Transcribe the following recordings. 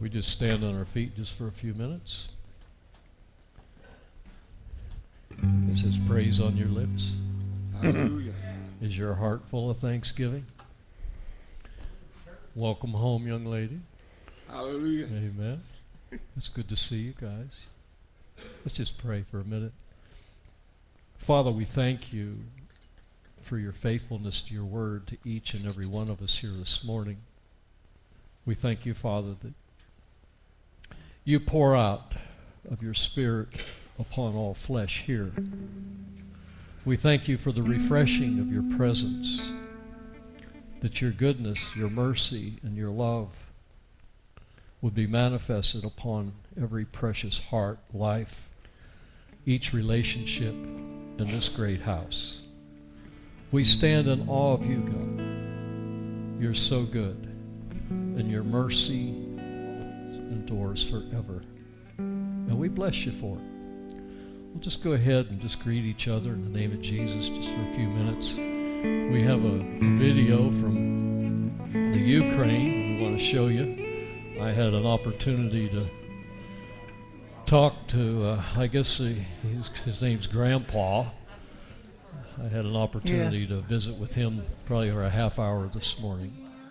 We just stand on our feet just for a few minutes. Is His praise on your lips? Hallelujah. Is your heart full of thanksgiving? Welcome home, young lady. Hallelujah. Amen. It's good to see you guys. Let's just pray for a minute. Father, we thank you for your faithfulness to your word to each and every one of us here this morning. We thank you, Father, that you pour out of your Spirit upon all flesh here. We thank you for the refreshing of your presence, that your goodness, your mercy, and your love would be manifested upon every precious heart, life, each relationship in this great house. We stand in awe of you, God. You're so good, and your mercy endures forever. And we bless you for it. We'll just go ahead and just greet each other in the name of Jesus just for a few minutes. We have a video from the Ukraine we want to show you. I had an opportunity to talk to, I guess his name's Grandpa. I had an opportunity to visit with him probably for a half hour this morning.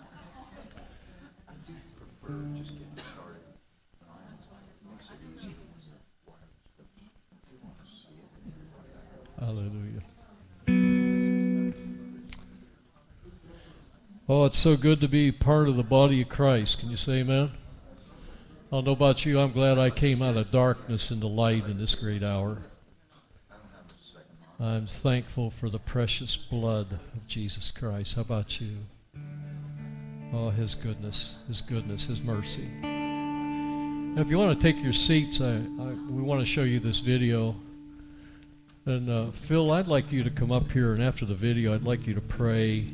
Hallelujah. Oh, it's so good to be part of the body of Christ. Can you say amen? I don't know about you. I'm glad I came out of darkness into light in this great hour. I'm thankful for the precious blood of Jesus Christ. How about you? Oh, His goodness, His mercy. Now, if you want to take your seats, we want to show you this video. And Phil, I'd like you to come up here, and after the video, I'd like you to pray.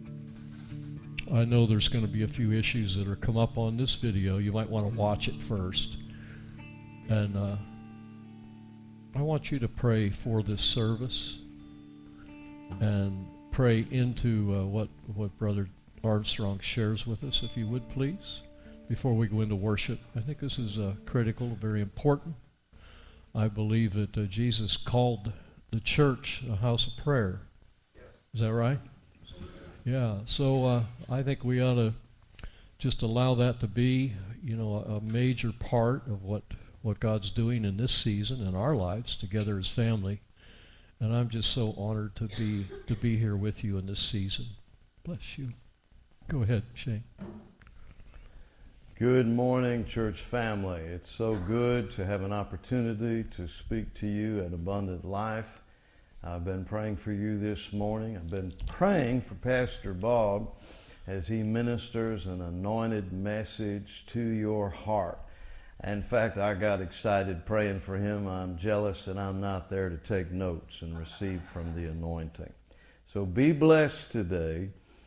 I know there's going to be a few issues that are come up on this video. You might want to watch it first. And I want you to pray for this service and pray into what Brother Armstrong shares with us, if you would, please, before we go into worship. I think this is critical, very important. I believe that Jesus called the church a house of prayer. Is that right? Yeah, so I think we ought to just allow that to be, a major part of what God's doing in this season in our lives together as family. And I'm just so honored to be here with you in this season. Bless you. Go ahead, Shane. Good morning, church family. It's so good to have an opportunity to speak to you at Abundant Life. I've been praying for you this morning. I've been praying for Pastor Bob as he ministers an anointed message to your heart. In fact, I got excited praying for him. I'm jealous that I'm not there to take notes and receive from the anointing. So be blessed today.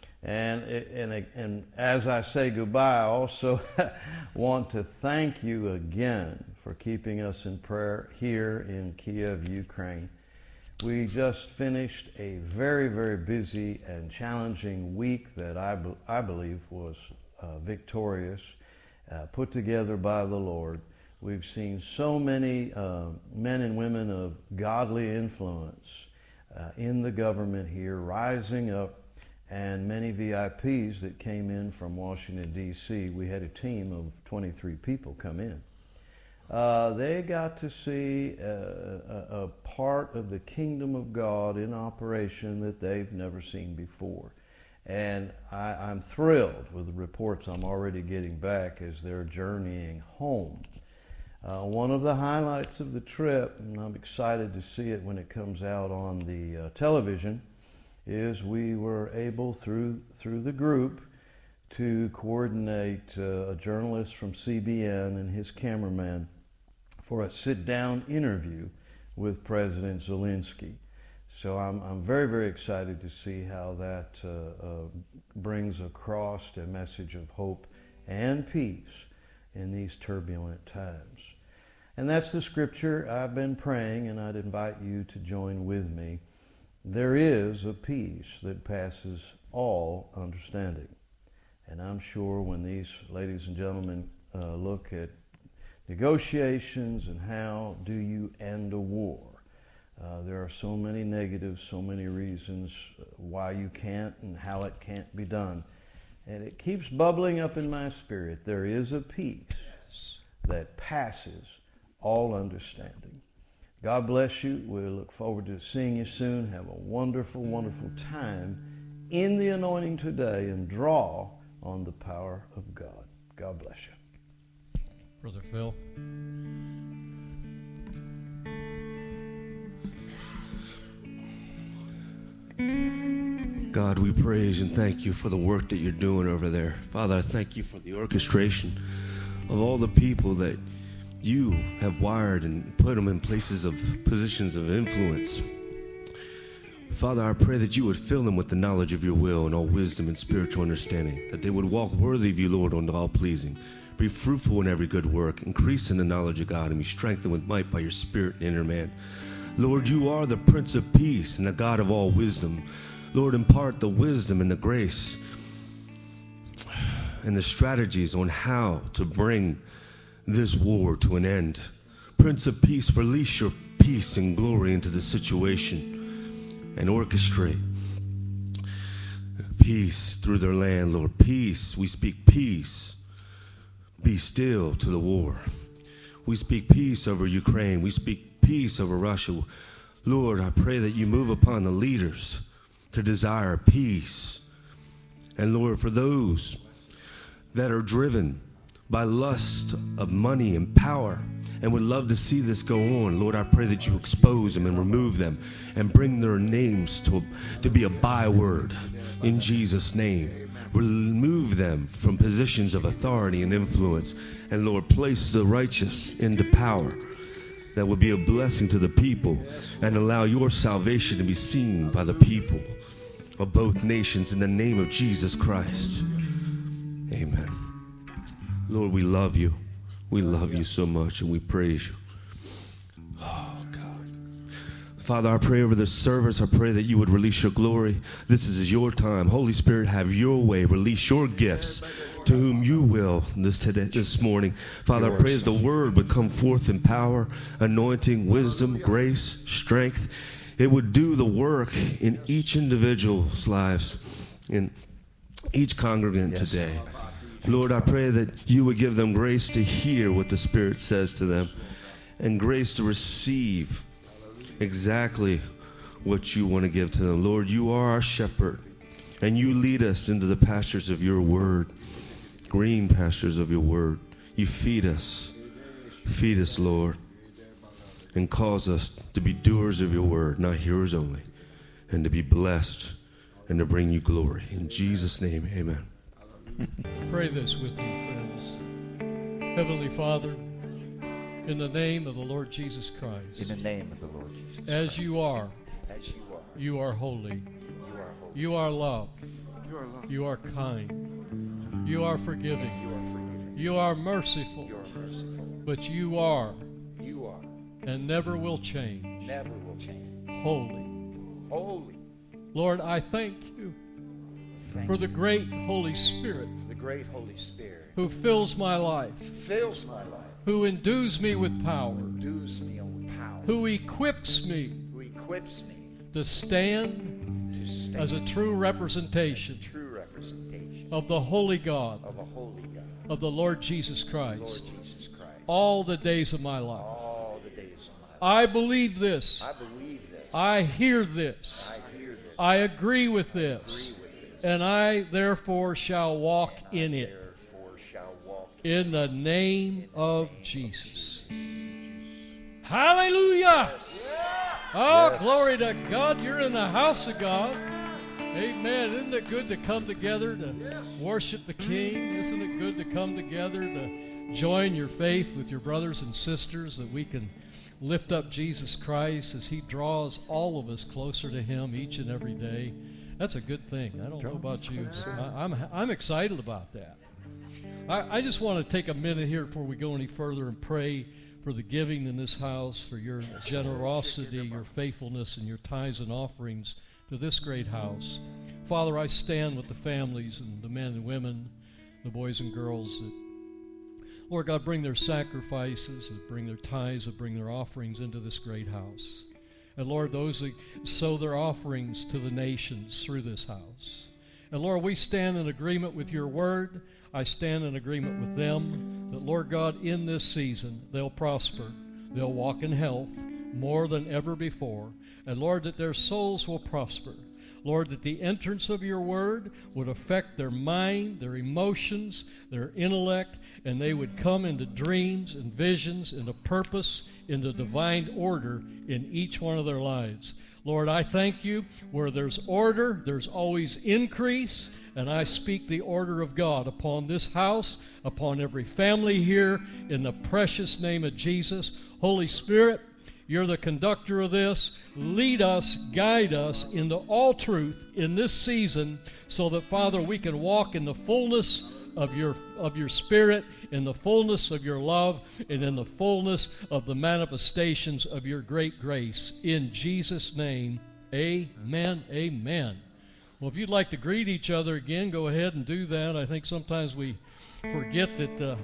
And as I say goodbye, I also want to thank you again for keeping us in prayer here in Kiev, Ukraine. We just finished a very, very busy and challenging week that I believe was victorious, put together by the Lord. We've seen so many men and women of godly influence in the government here rising up, and many VIPs that came in from Washington, D.C. We had a team of 23 people come in. They got to see a part of the kingdom of God in operation that they've never seen before. And I'm thrilled with the reports I'm already getting back as they're journeying home. One of the highlights of the trip, and I'm excited to see it when it comes out on the television, is we were able through the group to coordinate a journalist from CBN and his cameraman for a sit-down interview with President Zelensky. So I'm very, very excited to see how that brings across a message of hope and peace in these turbulent times. And that's the scripture I've been praying, and I'd invite you to join with me. There is a peace that passes all understanding. And I'm sure when these ladies and gentlemen look at negotiations and how do you end a war. There are so many negatives, so many reasons why you can't and how it can't be done. And it keeps bubbling up in my spirit. There is a peace that passes all understanding. God bless you. We look forward to seeing you soon. Have a wonderful, wonderful time in the anointing today and draw on the power of God. God bless you. Brother Phil. God, we praise and thank you for the work that you're doing over there. Father, I thank you for the orchestration of all the people that you have wired and put them in positions of influence. Father, I pray that you would fill them with the knowledge of your will and all wisdom and spiritual understanding, that they would walk worthy of you, Lord, unto all pleasing. Be fruitful in every good work, increase in the knowledge of God, and be strengthened with might by your spirit and inner man. Lord, you are the Prince of Peace and the God of all wisdom. Lord, impart the wisdom and the grace and the strategies on how to bring this war to an end. Prince of Peace, release your peace and glory into the situation and orchestrate peace through their land, Lord. Peace. We speak peace. Be still to the war. We speak peace over Ukraine. We speak peace over Russia. Lord, I pray that you move upon the leaders to desire peace. And Lord, for those that are driven by lust of money and power and would love to see this go on, Lord, I pray that you expose them and remove them and bring their names to be a byword in Jesus' name. Remove them from positions of authority and influence. And Lord, place the righteous into power that would be a blessing to the people and allow your salvation to be seen by the people of both nations in the name of Jesus Christ. Amen. Lord, we love you. We love you so much, and we praise you. Oh, God. Father, I pray over this service. I pray that you would release your glory. This is your time. Holy Spirit, have your way. Release your gifts to whom you will this morning. Father, I pray that the word would come forth in power, anointing, wisdom, grace, strength. It would do the work in each individual's lives, in each congregant today. Lord, I pray that you would give them grace to hear what the Spirit says to them and grace to receive exactly what you want to give to them. Lord, you are our shepherd, and you lead us into the pastures of your word, green pastures of your word. You feed us, Lord, and cause us to be doers of your word, not hearers only, and to be blessed and to bring you glory. In Jesus' name, amen. Pray this with me, friends. Heavenly Father, in the name of the Lord Jesus Christ. In the name of the Lord Jesus Christ. As you are, you are holy. You are loved. You are kind. You are forgiving. You are merciful. But you are and never will change. Holy. Lord, I thank you for the great Holy Spirit who fills my life, who endues me with power, who equips me to stand as a true representation of the Holy God, of the Lord Jesus Christ, all the days of my life. I believe this. I hear this. I agree with this. And I therefore shall walk in it. In the name of Jesus. Hallelujah! Oh, glory to God. You're in the house of God. Amen. Isn't it good to come together to worship the King? Isn't it good to come together to join your faith with your brothers and sisters, that we can lift up Jesus Christ as he draws all of us closer to him each and every day? That's a good thing. I don't know about you, but I'm excited about that. I just want to take a minute here before we go any further and pray for the giving in this house, for your generosity, your faithfulness, and your tithes and offerings to this great house. Father, I stand with the families and the men and women, the boys and girls that Lord God, bring their sacrifices, and bring their tithes, and bring their offerings into this great house. And Lord, those that sow their offerings to the nations through this house. And Lord, we stand in agreement with your word. I stand in agreement with them that, Lord God, in this season, they'll prosper. They'll walk in health more than ever before. And Lord, that their souls will prosper. Lord, that the entrance of your word would affect their mind, their emotions, their intellect, and they would come into dreams and visions, into purpose, into divine order in each one of their lives. Lord, I thank you. Where there's order, there's always increase, and I speak the order of God upon this house, upon every family here, in the precious name of Jesus. Holy Spirit, you're the conductor of this. Lead us, guide us into all truth in this season so that, Father, we can walk in the fullness of your Spirit, in the fullness of your love, and in the fullness of the manifestations of your great grace. In Jesus' name, amen, amen. Well, if you'd like to greet each other again, go ahead and do that. I think sometimes we forget that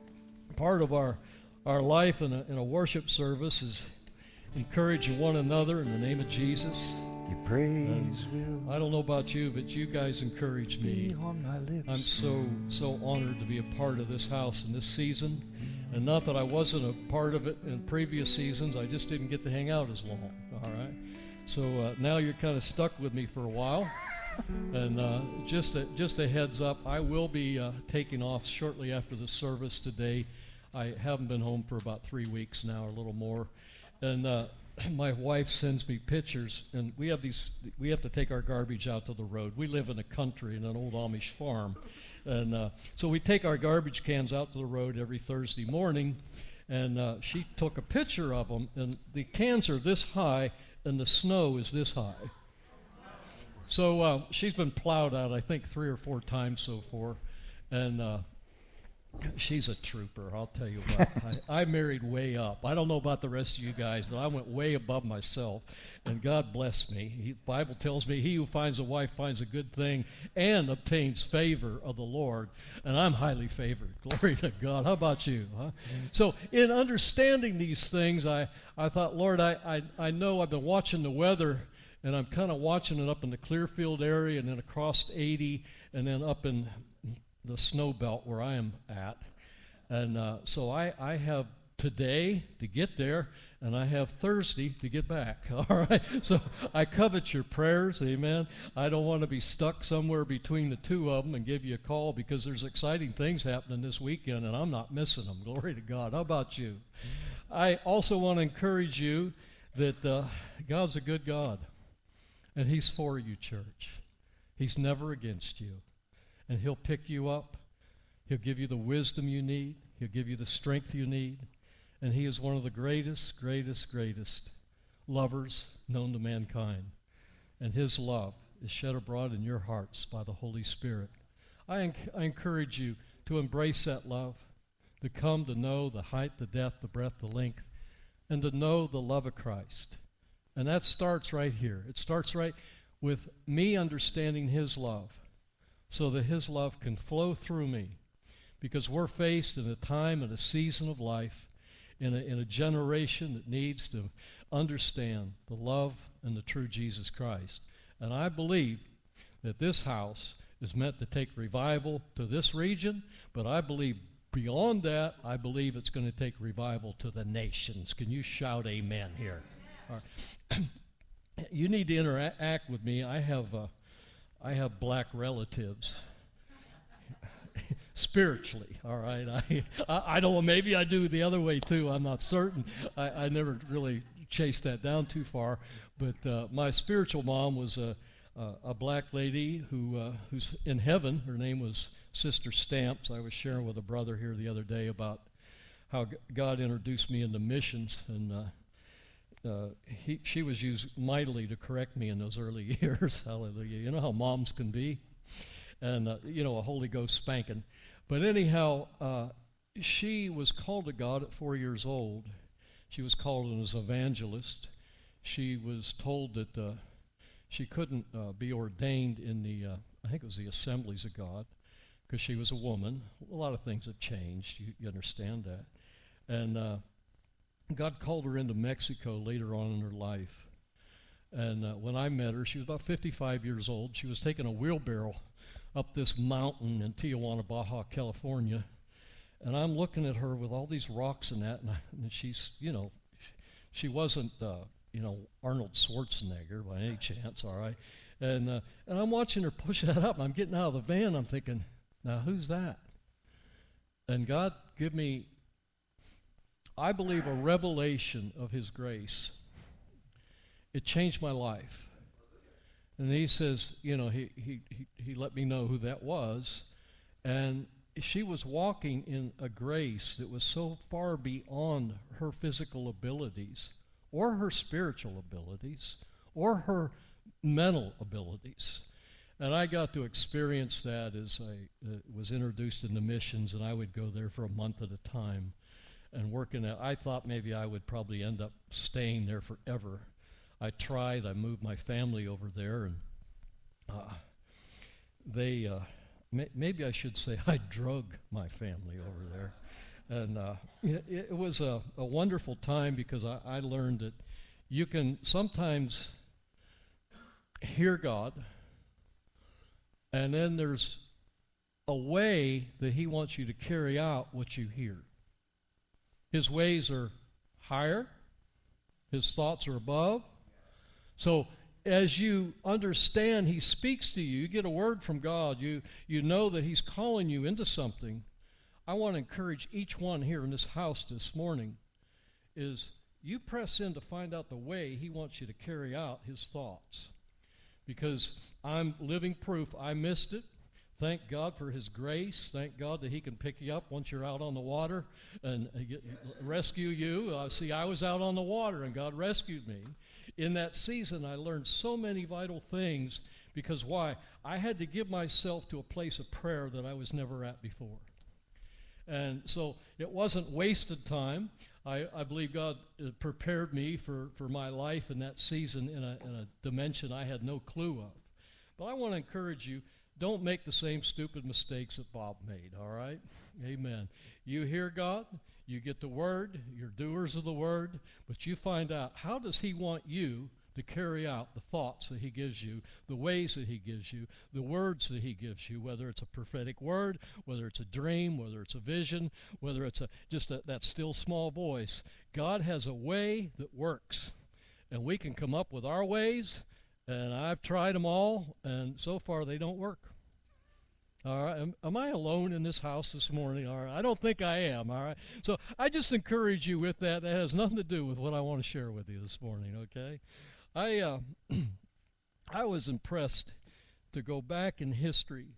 part of our life in a worship service is encouraging one another in the name of Jesus. Your praise will I don't know about you, but you guys encourage me. be on my lips. I'm so honored to be a part of this house in this season. And not that I wasn't a part of it in previous seasons, I just didn't get to hang out as long. All right? So now you're kind of stuck with me for a while. And just a heads up, I will be taking off shortly after the service today. I haven't been home for about 3 weeks now, or a little more. And my wife sends me pictures, and we have to take our garbage out to the road. We live in a country in an old Amish farm, and so we take our garbage cans out to the road every Thursday morning, and she took a picture of them, and the cans are this high, and the snow is this high. So she's been plowed out, I think, 3 or 4 times so far, and she's a trooper, I'll tell you what. I married way up. I don't know about the rest of you guys, but I went way above myself, and God bless me. The Bible tells me, he who finds a wife finds a good thing and obtains favor of the Lord, and I'm highly favored. Glory to God. How about you? Huh? So in understanding these things, I thought, Lord, I know I've been watching the weather, and I'm kind of watching it up in the Clearfield area and then across 80 and then up in the snow belt where I am at. And so I have today to get there, and I have Thursday to get back. All right? So I covet your prayers, amen. I don't want to be stuck somewhere between the two of them and give you a call, because there's exciting things happening this weekend, and I'm not missing them. Glory to God. How about you? I also want to encourage you that God's a good God, and he's for you, church. He's never against you. And he'll pick you up. He'll give you the wisdom you need. He'll give you the strength you need. And he is one of the greatest lovers known to mankind. And his love is shed abroad in your hearts by the Holy Spirit. I encourage you to embrace that love, to come to know the height, the depth, the breadth, the length, and to know the love of Christ. And that starts right here. It starts right with me understanding his love, so that his love can flow through me, because we're faced in a time and a season of life, in a generation that needs to understand the love and the true Jesus Christ. And I believe that this house is meant to take revival to this region, but I believe beyond that, I believe it's going to take revival to the nations. Can you shout amen here? All right. You need to interact with me. I have black relatives, spiritually, all right? I don't know, maybe I do the other way too, I'm not certain. I never really chased that down too far, but my spiritual mom was a black lady who's in heaven. Her name was Sister Stamps. I was sharing with a brother here the other day about how God introduced me into missions, and she was used mightily to correct me in those early years. Hallelujah. You know how moms can be, and a Holy Ghost spanking. But anyhow, she was called to God at 4 years old. She was called as an evangelist. She was told that she couldn't be ordained in the I think it was the Assemblies of God, because she was a woman. A lot of things have changed. You understand that. And God called her into Mexico later on in her life. And when I met her, she was about 55 years old. She was taking a wheelbarrow up this mountain in Tijuana, Baja, California. And I'm looking at her with all these rocks and that, and she's, she wasn't, Arnold Schwarzenegger by any chance, all right? And I'm watching her push that up, and I'm getting out of the van, I'm thinking, now who's that? And God give me, I believe, a revelation of His grace. It changed my life. And He says, he let me know who that was, and she was walking in a grace that was so far beyond her physical abilities or her spiritual abilities or her mental abilities. And I got to experience that as I was introduced into missions, and I would go there for a month at a time and working at. I thought maybe I would probably end up staying there forever. I tried. I moved my family over there, and maybe I should say I drug my family over there. And it was a wonderful time because I learned that you can sometimes hear God, and then there's a way that He wants you to carry out what you hear. His ways are higher. His thoughts are above. So as you understand He speaks to you, you get a word from God, you know that He's calling you into something. I want to encourage each one here in this house this morning is you press in to find out the way He wants you to carry out His thoughts. Because I'm living proof I missed it. Thank God for His grace. Thank God that He can pick you up once you're out on the water and rescue you. See, I was out on the water and God rescued me. In that season, I learned so many vital things because why? I had to give myself to a place of prayer that I was never at before. And so it wasn't wasted time. I believe God prepared me for my life in that season in a dimension I had no clue of. But I want to encourage you, don't make the same stupid mistakes that Bob made, all right? Amen. You hear God, you get the Word, you're doers of the Word, but you find out how does He want you to carry out the thoughts that He gives you, the ways that He gives you, the words that He gives you, whether it's a prophetic word, whether it's a dream, whether it's a vision, whether it's just that still small voice. God has a way that works, and we can come up with our ways, and I've tried them all, and so far they don't work. All right, am I alone in this house this morning? All right, I don't think I am. All right, so I just encourage you with that. That has nothing to do with what I want to share with you this morning. Okay, I was impressed to go back in history.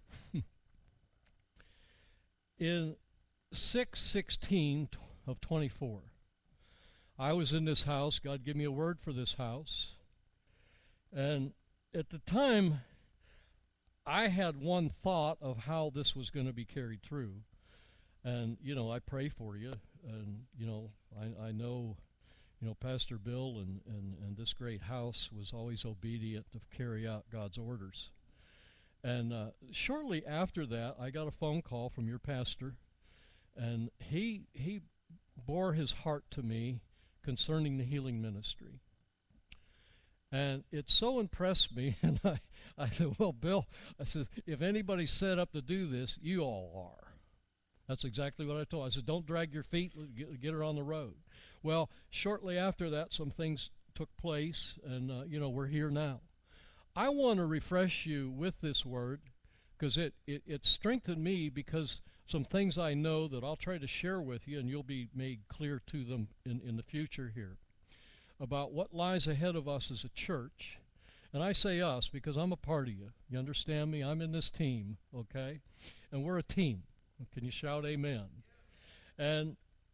In 6/16 of 24, I was in this house. God gave me a word for this house. And at the time, I had one thought of how this was going to be carried through. And, I pray for you. And, I know, Pastor Bill and this great house was always obedient to carry out God's orders. And shortly after that, I got a phone call from your pastor. And he bore his heart to me concerning the healing ministry. And it so impressed me, and I said, well, Bill, I said, if anybody's set up to do this, you all are. That's exactly what I told her. I said, don't drag your feet, get her on the road. Well, shortly after that, some things took place, and, we're here now. I want to refresh you with this word, because it strengthened me, because some things I know that I'll try to share with you, and you'll be made clear to them in the future here, about what lies ahead of us as a church. And I say us because I'm a part of you. You understand me? I'm in this team, okay? And we're a team. Can you shout amen? And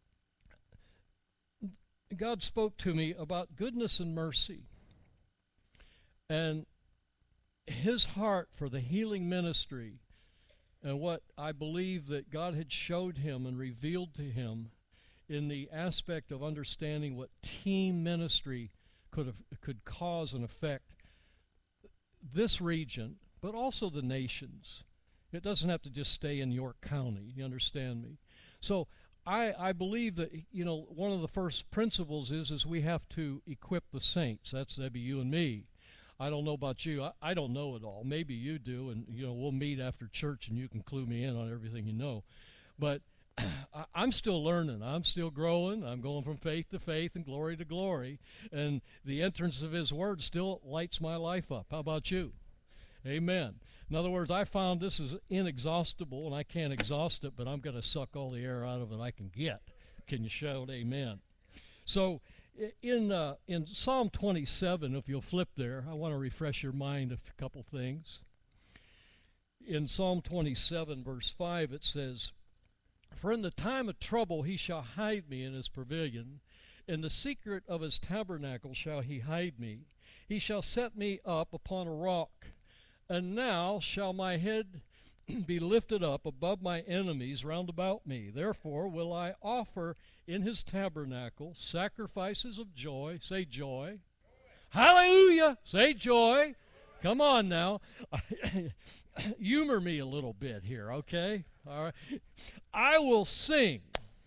God spoke to me about goodness and mercy. And His heart for the healing ministry and what I believe that God had showed Him and revealed to Him in the aspect of understanding what team ministry could cause and affect this region, but also the nations. It doesn't have to just stay in York County. You understand me? So I believe that, one of the first principles is we have to equip the saints. That'd be you and me. I don't know about you. I don't know it all. Maybe you do, and we'll meet after church and you can clue me in on everything you know. But I'm still learning. I'm still growing. I'm going from faith to faith and glory to glory. And the entrance of His Word still lights my life up. How about you? Amen. In other words, I found this is inexhaustible, and I can't exhaust it, but I'm going to suck all the air out of it I can get. Can you shout amen? So in Psalm 27, if you'll flip there, I want to refresh your mind of a couple things. In Psalm 27, verse 5, it says, "For in the time of trouble He shall hide me in His pavilion. In the secret of His tabernacle shall He hide me. He shall set me up upon a rock. And now shall my head be lifted up above my enemies round about me. Therefore will I offer in His tabernacle sacrifices of joy." Say joy. Hallelujah. Say joy. Come on now. Humor me a little bit here, okay? All right. I will sing.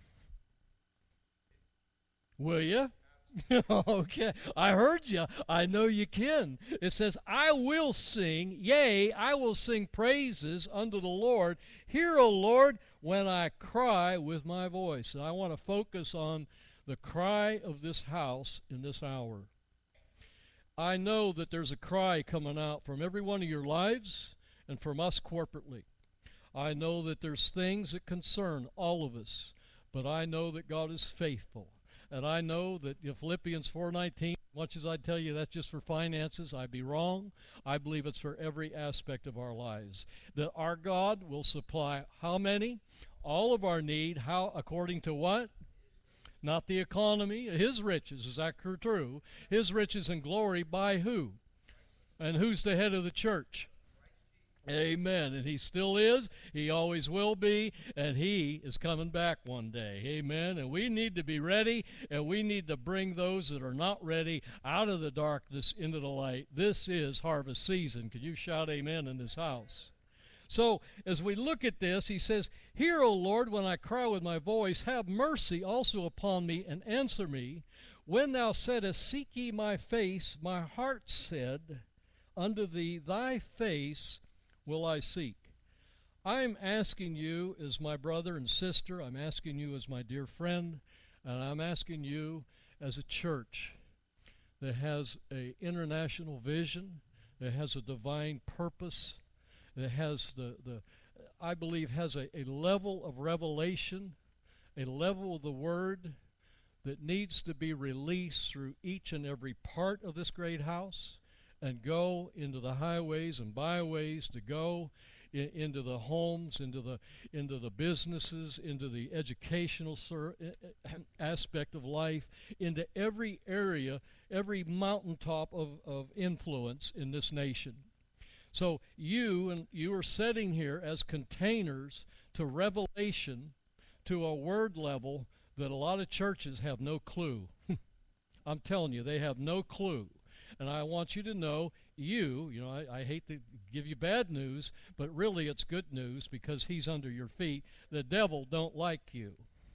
Will you? Okay, I heard you. I know you can. It says, "I will sing, yea, I will sing praises unto the Lord. Hear, O Lord, when I cry with my voice." And I want to focus on the cry of this house in this hour. I know that there's a cry coming out from every one of your lives and from us corporately. I know that there's things that concern all of us, but I know that God is faithful. And I know that Philippians 4:19, much as I tell you that's just for finances, I'd be wrong. I believe it's for every aspect of our lives. That our God will supply how many? All of our need. How? According to what? Not the economy. His riches. Is that true? His riches and glory by who? And who's the head of the church? Amen. And He still is. He always will be. And He is coming back one day. Amen. And we need to be ready. And we need to bring those that are not ready out of the darkness into the light. This is harvest season. Could you shout amen in this house? So as we look at this, He says, "Hear, O Lord, when I cry with my voice. Have mercy also upon me and answer me. When thou saidst, Seek ye my face, my heart said unto Thee, Thy face will I seek." I'm asking you as my brother and sister, I'm asking you as my dear friend, and I'm asking you as a church that has an international vision, that has a divine purpose, that has I believe has a level of revelation, a level of the Word that needs to be released through each and every part of this great house, and go into the highways and byways, to go into the homes, into the businesses, into the educational aspect of life, into every area, every mountaintop of influence in this nation. So you are sitting here as containers to revelation, to a word level that a lot of churches have no clue. I'm telling you, they have no clue. And I want you to know, I hate to give you bad news, but really it's good news because He's under your feet. The devil don't like you.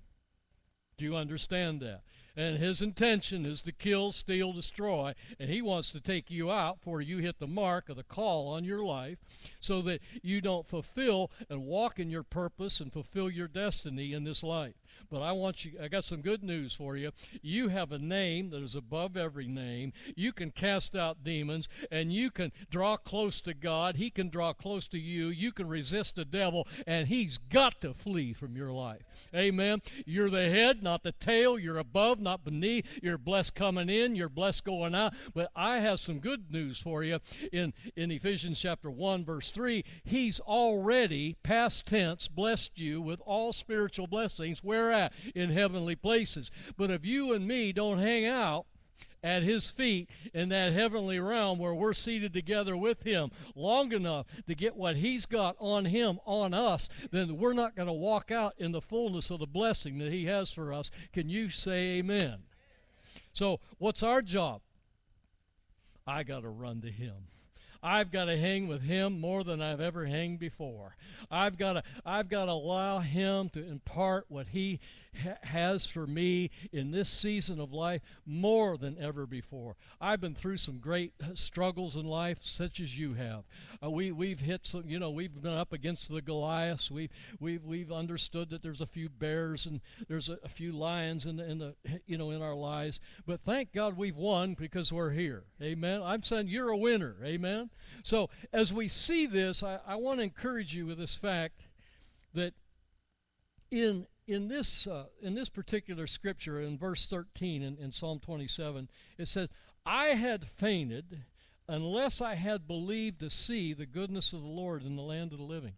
Do you understand that? And his intention is to kill, steal, destroy, and he wants to take you out before you hit the mark of the call on your life so that you don't fulfill and walk in your purpose and fulfill your destiny in this life. But I got some good news for you. You have a name that is above every name. You can cast out demons, and you can draw close to God. He can draw close to you. You can resist the devil, and he's got to flee from your life. Amen. You're the head, not the tail. You're above, not beneath. You're blessed coming in. You're blessed going out. But I have some good news for you. In Ephesians chapter 1, verse 3, he's already, past tense, blessed you with all spiritual blessings. Where at? In heavenly places. But if you and me don't hang out at his feet in that heavenly realm where we're seated together with him long enough to get what he's got on him, on us, then we're not going to walk out in the fullness of the blessing that he has for us. Can you say amen? So what's our job? I got to run to him. I've got to hang with Him more than I've ever hanged before. I've got to allow Him to impart what He has for me in this season of life more than ever before. I've been through some great struggles in life, such as you have. We've hit some, we've been up against the Goliaths. We've understood that there's a few bears and there's a few lions in our lives. But thank God we've won because we're here. Amen. I'm saying you're a winner. Amen. So as we see this, I want to encourage you with this fact that in this particular scripture, in verse 13 in Psalm 27, it says, I had fainted unless I had believed to see the goodness of the Lord in the land of the living.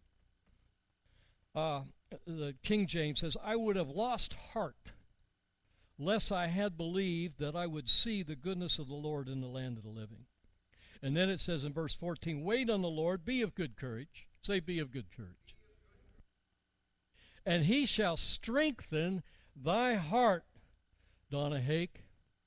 The King James says, I would have lost heart lest I had believed that I would see the goodness of the Lord in the land of the living. And then it says in verse 14, wait on the Lord, be of good courage. Say, be of good courage. And He shall strengthen thy heart, Donna Hake.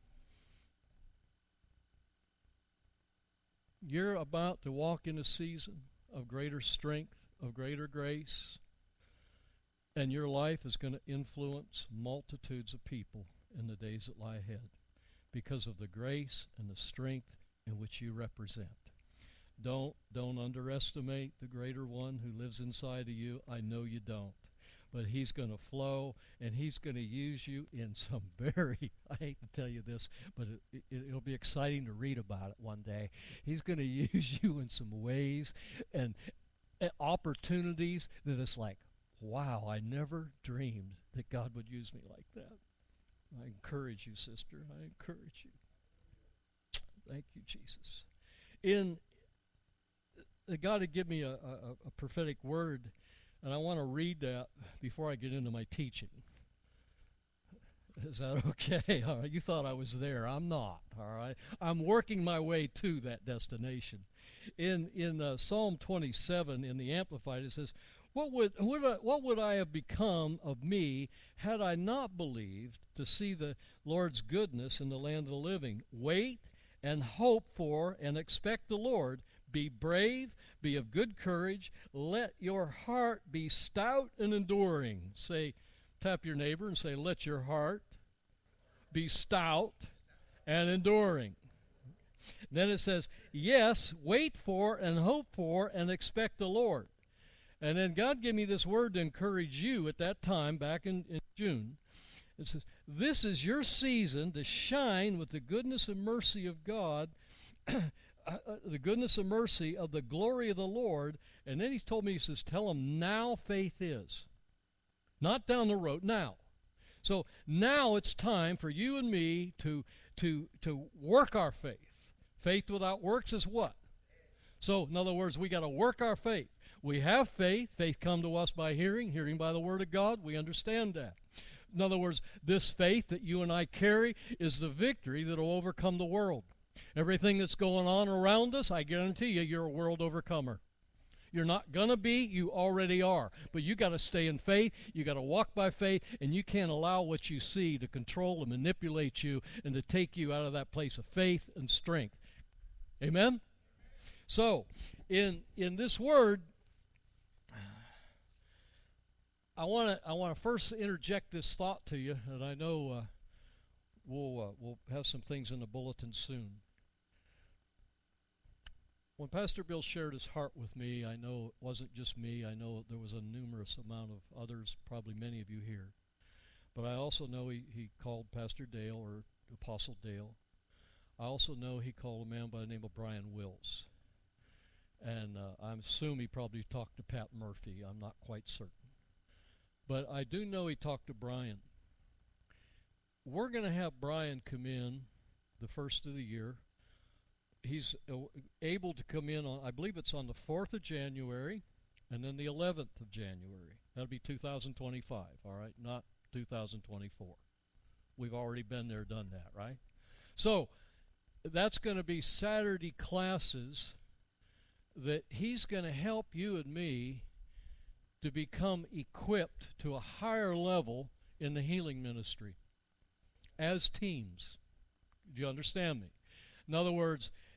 You're about to walk in a season of greater strength, of greater grace, and your life is going to influence multitudes of people in the days that lie ahead because of the grace and the strength in which you represent. Don't underestimate the greater one who lives inside of you. I know you don't. But He's going to flow, and He's going to use you in some very, I hate to tell you this, but it'll be exciting to read about it one day. He's going to use you in some ways and opportunities that it's like, wow, I never dreamed that God would use me like that. I encourage you, sister. I encourage you. Thank you, Jesus. God had given me a prophetic word, and I want to read that before I get into my teaching. Is that okay? All right. You thought I was there. I'm not. All right. I'm working my way to that destination. In Psalm 27 in the Amplified, it says, What would I have become of me had I not believed to see the Lord's goodness in the land of the living? Wait and hope for and expect the Lord. Be brave, be of good courage. Let your heart be stout and enduring. Say, tap your neighbor and say, let your heart be stout and enduring. Then it says, yes, wait for and hope for and expect the Lord. And then God gave me this word to encourage you at that time, back in June. It says, this is your season to shine with the goodness and mercy of God, the goodness and mercy of the glory of the Lord. And then He told me, He says, tell them now faith is. Not down the road, now. So now it's time for you and me to work our faith. Faith without works is what? So, in other words, we got to work our faith. We have faith. Faith come to us by hearing, hearing by the Word of God. We understand that. In other words, this faith that you and I carry is the victory that will overcome the world. Everything that's going on around us, I guarantee you, you're a world overcomer. You're not going to be, you already are. But you got to stay in faith, you got to walk by faith, and you can't allow what you see to control and manipulate you and to take you out of that place of faith and strength. Amen? So, in this word, I want to first interject this thought to you, and I know we'll have some things in the bulletin soon. When Pastor Bill shared his heart with me, I know it wasn't just me. I know there was a numerous amount of others, probably many of you here. But I also know he called Pastor Dale, or Apostle Dale. I also know he called a man by the name of Brian Wills. And I assume he probably talked to Pat Murphy. I'm not quite certain. But I do know he talked to Brian. We're going to have Brian come in the first of the year. He's able to come in on, I believe it's on the 4th of January and then the 11th of January. That'll be 2025, all right? Not 2024. We've already been there, done that, right? So that's going to be Saturday classes that he's going to help you and me to become equipped to a higher level in the healing ministry as teams. Do you understand me? In other words,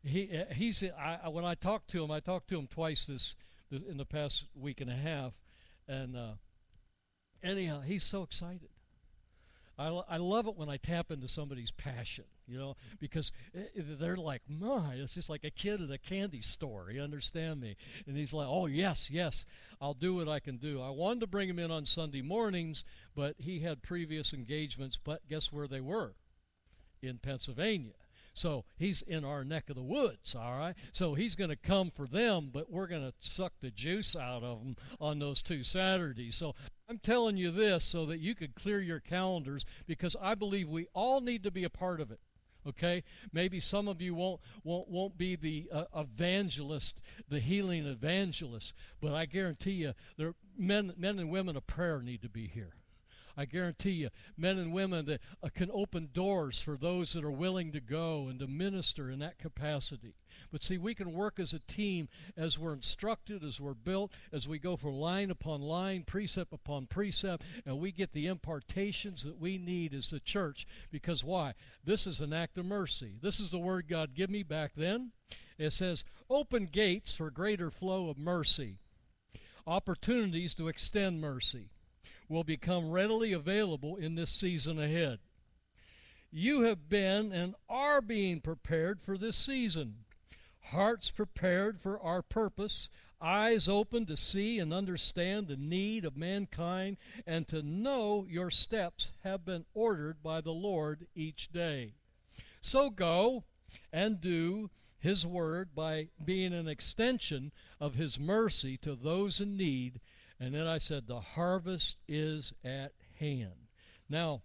when I talked to him twice this in the past week and a half, and anyhow, he's so excited. I love it when I tap into somebody's passion, because they're like, my, it's just like a kid at a candy store. You understand me? And he's like, oh, yes, I'll do what I can do. I wanted to bring him in on Sunday mornings, but he had previous engagements, but guess where they were? In Pennsylvania. So he's in our neck of the woods, all right? So he's going to come for them, but we're going to suck the juice out of them on those 2 Saturdays. So I'm telling you this so that you could clear your calendars, because I believe we all need to be a part of it. Okay, maybe some of you won't be the evangelist, the healing evangelist, but I guarantee you, there men and women of prayer need to be here. I guarantee you, men and women that can open doors for those that are willing to go and to minister in that capacity. But see, we can work as a team as we're instructed, as we're built, as we go from line upon line, precept upon precept, and we get the impartations that we need as the church. Because why? This is an act of mercy. This is the word God gave me back then. It says, open gates for greater flow of mercy. Opportunities to extend mercy will become readily available in this season ahead. You have been and are being prepared for this season. Hearts prepared for our purpose, eyes open to see and understand the need of mankind, and to know your steps have been ordered by the Lord each day. So go and do His word by being an extension of His mercy to those in need. And then I said, the harvest is at hand. Now,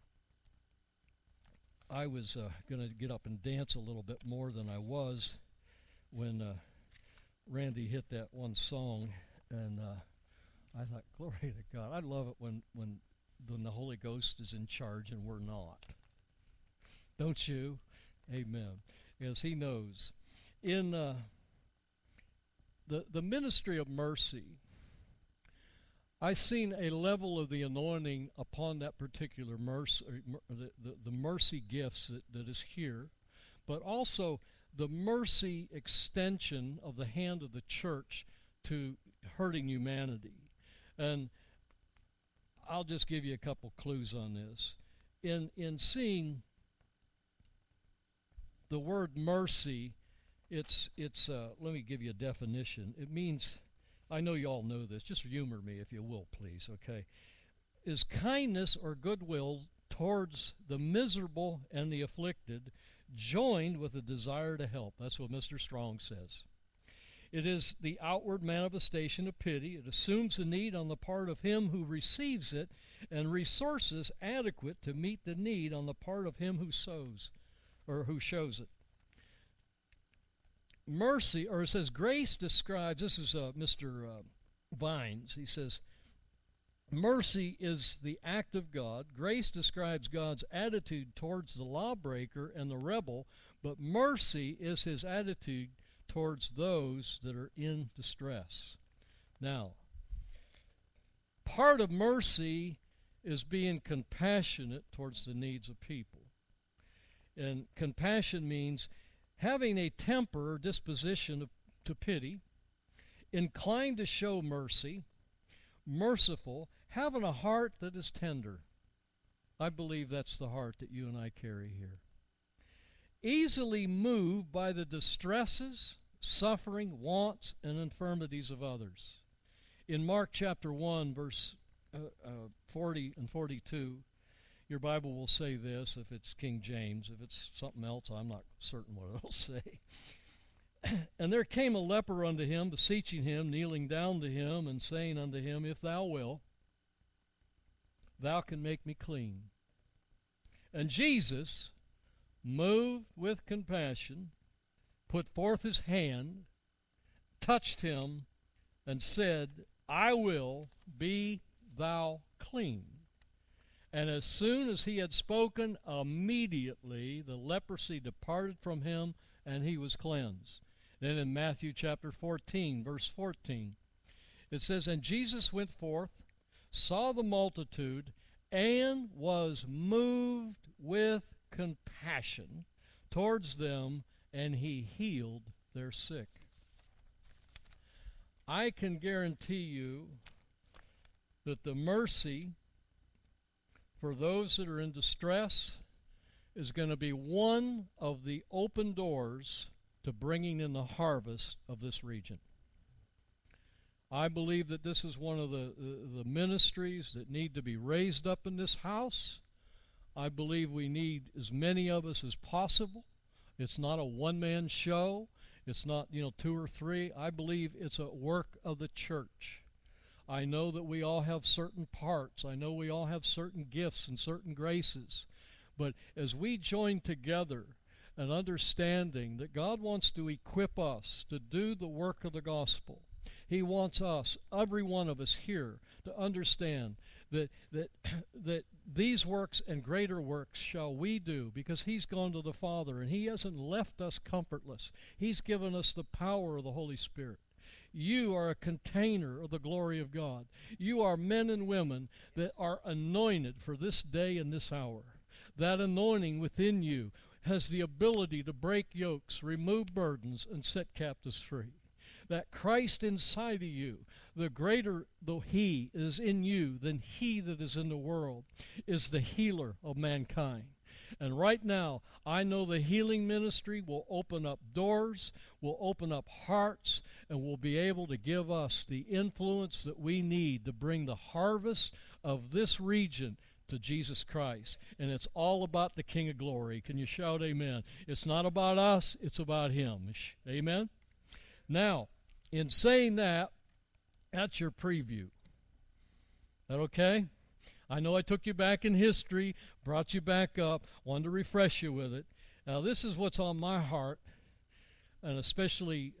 I was going to get up and dance a little bit more than I was when Randy hit that one song. And I thought, glory to God. I love it when the Holy Ghost is in charge and we're not. Don't you? Amen. As He knows. In the ministry of mercy, I've seen a level of the anointing upon that particular mercy, the mercy gifts that is here, but also the mercy extension of the hand of the church to hurting humanity. And I'll just give you a couple clues on this. In seeing the word mercy, it's let me give you a definition. It means, I know you all know this, just humor me if you will, please, okay? Is kindness or goodwill towards the miserable and the afflicted, joined with a desire to help. That's what Mr. Strong says. It is the outward manifestation of pity. It assumes the need on the part of him who receives it, and resources adequate to meet the need on the part of him who sows, or who shows it. Mercy, or it says grace describes, this is Mr. Vines, he says, mercy is the act of God. Grace describes God's attitude towards the lawbreaker and the rebel, but mercy is His attitude towards those that are in distress. Now, part of mercy is being compassionate towards the needs of people. And compassion means having a temper or disposition to pity, inclined to show mercy, merciful, having a heart that is tender. I believe that's the heart that you and I carry here. Easily moved by the distresses, suffering, wants, and infirmities of others. In Mark chapter 1, verse 40 and 42, your Bible will say this, if it's King James. If it's something else, I'm not certain what it'll say. And there came a leper unto him, beseeching him, kneeling down to him, and saying unto him, If thou wilt, thou can make me clean. And Jesus, moved with compassion, put forth his hand, touched him, and said, I will, be thou clean. And as soon as he had spoken, immediately the leprosy departed from him, and he was cleansed. Then in Matthew chapter 14, verse 14, it says, And Jesus went forth, saw the multitude, and was moved with compassion towards them, and he healed their sick. I can guarantee you that the mercy for those that are in distress is going to be one of the open doors to bringing in the harvest of this region. I believe that this is one of the ministries that need to be raised up in this house. I believe we need as many of us as possible. It's not a one-man show. It's not, 2 or 3. I believe it's a work of the church. I know that we all have certain parts. I know we all have certain gifts and certain graces. But as we join together, an understanding that God wants to equip us to do the work of the gospel. He wants us, every one of us here, to understand that these works and greater works shall we do, because He's gone to the Father, and He hasn't left us comfortless. He's given us the power of the Holy Spirit. You are a container of the glory of God. You are men and women that are anointed for this day and this hour. That anointing within you has the ability to break yokes, remove burdens, and set captives free. That Christ inside of you, the greater though He is in you than he that is in the world, is the healer of mankind. And right now, I know the healing ministry will open up doors, will open up hearts, and will be able to give us the influence that we need to bring the harvest of this region to Jesus Christ. And it's all about the King of Glory. Can you shout amen? It's not about us, it's about Him. Amen? Now, in saying that, that's your preview. That okay? I know I took you back in history, brought you back up, wanted to refresh you with it. Now, this is what's on my heart, and especially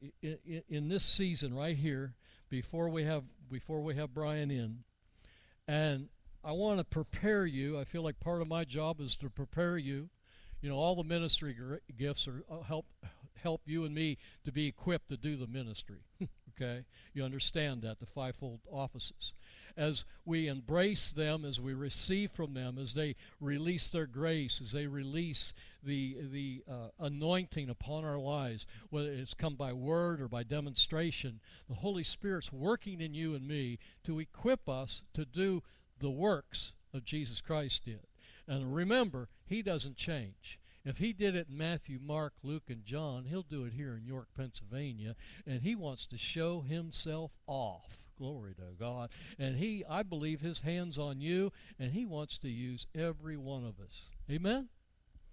in this season right here, before we have Brian in. And I want to prepare you. I feel like part of my job is to prepare you. All the ministry gifts are help you and me to be equipped to do the ministry. Okay? You understand that, the fivefold offices. As we embrace them, as we receive from them, as they release their grace, as they release the anointing upon our lives, whether it's come by word or by demonstration, the Holy Spirit's working in you and me to equip us to do the works of Jesus Christ did. And remember, He doesn't change. If He did it in Matthew, Mark, Luke, and John, He'll do it here in York, Pennsylvania. And He wants to show Himself off. Glory to God. And I believe His hand's on you, and He wants to use every one of us. Amen?